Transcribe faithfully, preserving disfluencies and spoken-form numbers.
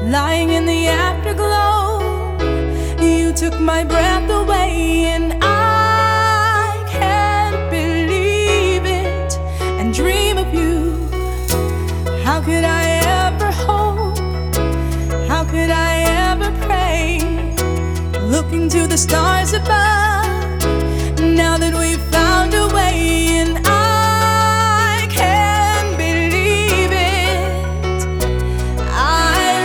lying in the afterglow. You took my breath away, and I can't believe it and dream of you. How could I ever hope? How could I ever pray? Looking to the stars above,